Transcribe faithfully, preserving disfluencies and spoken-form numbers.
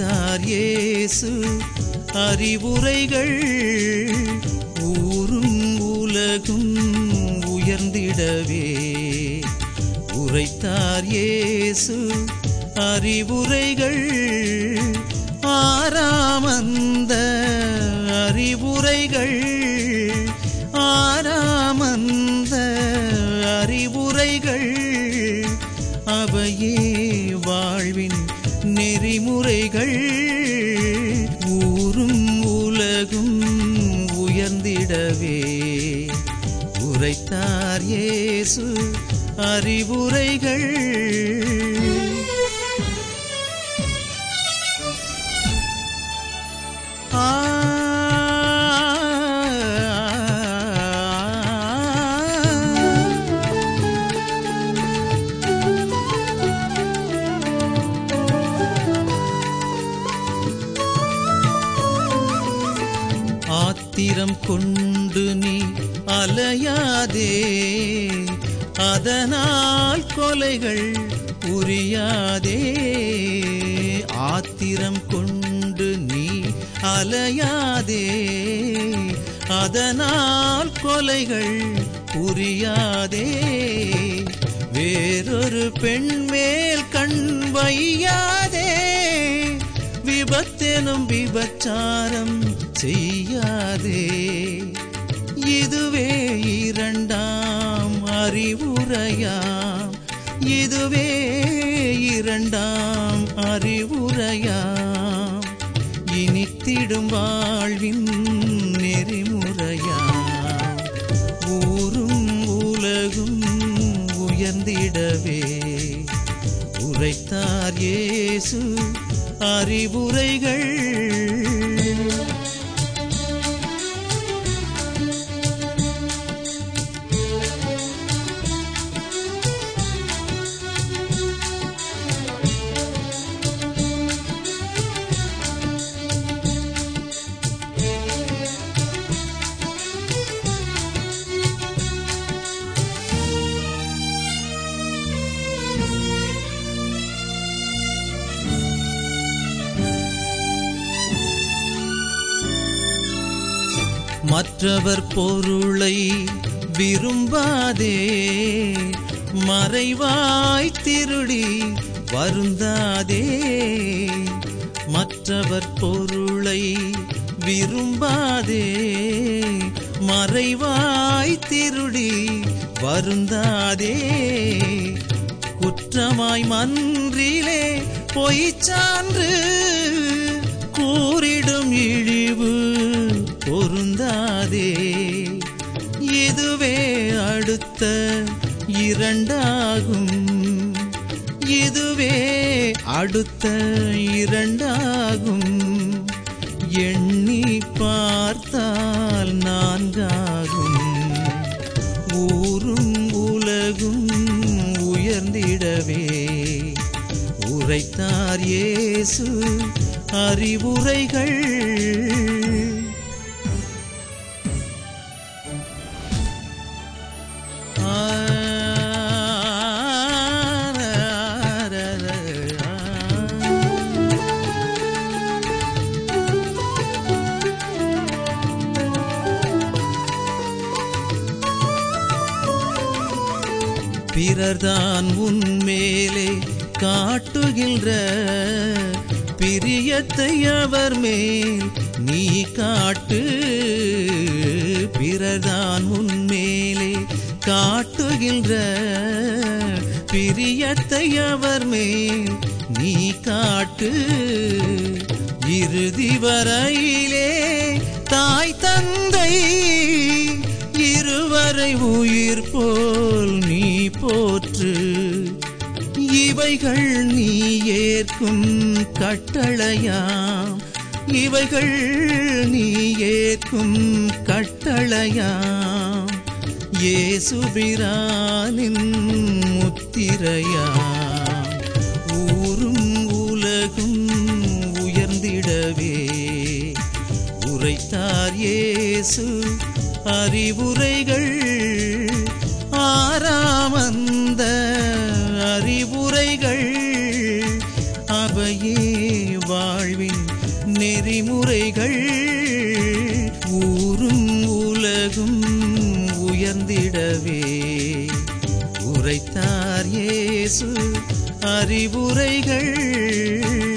உரைத்தார் இயேசு அறிவுரைகள் ஊரும் உலகும் உயர்ந்திடவே. உரைத்தார் இயேசு அறிவுரைகள் ஆறாமந்த அறிவுரைகள் ஆறாமந்த அறிவுரைகள் அவையே வாழ்வின் நெறிமுறைகள் ஊரும் உலகும் உயர்ந்திடவே. உரைத்தார் இயேசு அறிவுரைகள். ஆத்திரம் கொண்டு நீ அலையாதே, அதனால் கொலைகள் புரியாதே. ஆத்திரம் கொண்டு நீ அலையாதே, அதனால் கொலைகள் புரியாதே. வேறொரு பெண் மேல் கண் வையாதே, விபத்தெனும் விபச்சாரம் செய்யாதே. இதுவே இரண்டாம் அறிவுரையாம், இதுவே இரண்டாம் அறிவுரையாம். இனித்திடும் வாழ்வின் நெறிமுறையாம். ஊரும் உலகும் உயர்ந்திடவே. உரைத்தார் இயேசு அறிவுரைகள். மற்றவர் பொருளை விரும்பாதே, மறைவாய் திருடி வருந்தாதே. மற்றவர் பொருளை விரும்பாதே, மறைவாய் திருடி வருந்தாதே. குற்றமாய் மன்றிலே பொய்ச்சான்று கூறிடும் இழிவு பொருந்தாதே. இதுவே அடுத்த இரண்டாகும், இதுவே அடுத்த இரண்டாகும். எண்ணி பார்த்தால் நான்காகும். ஊரும் உலகும் உயர்ந்திடவே. உரைத்தார் இயேசு அறிவுரைகள். பிறர்தான் உன்மேலே காட்டுகின்ற பிரியத்தை அவர் மேல் நீ காட்டு. பிறர்தான் உன்மேலே காட்டுகின்ற பிரியத்தை அவர் மேல் நீ காட்டு. இறுதி வரையிலே தாய் தந்தை இருவரை உயிர் போல் நீ போற்று. இவைகள் நீ ஏற்கும் கட்டளையாம், இவைகள் நீ ஏற்கும் கட்டளையாம். இயேசுபிரானின் முத்திரையாம். ஊரும் உலகும் உயர்ந்திடவே. உரைத்தார் இயேசு அறிவுரைகள். ஆறாமந்த அறிவுரைகள் அவையே வாழ்வி நெறிமுறைகள் ஊரும் உலகும் உயர்ந்திடவே உரைத்தார் இயேசு அறிவுரைகள்.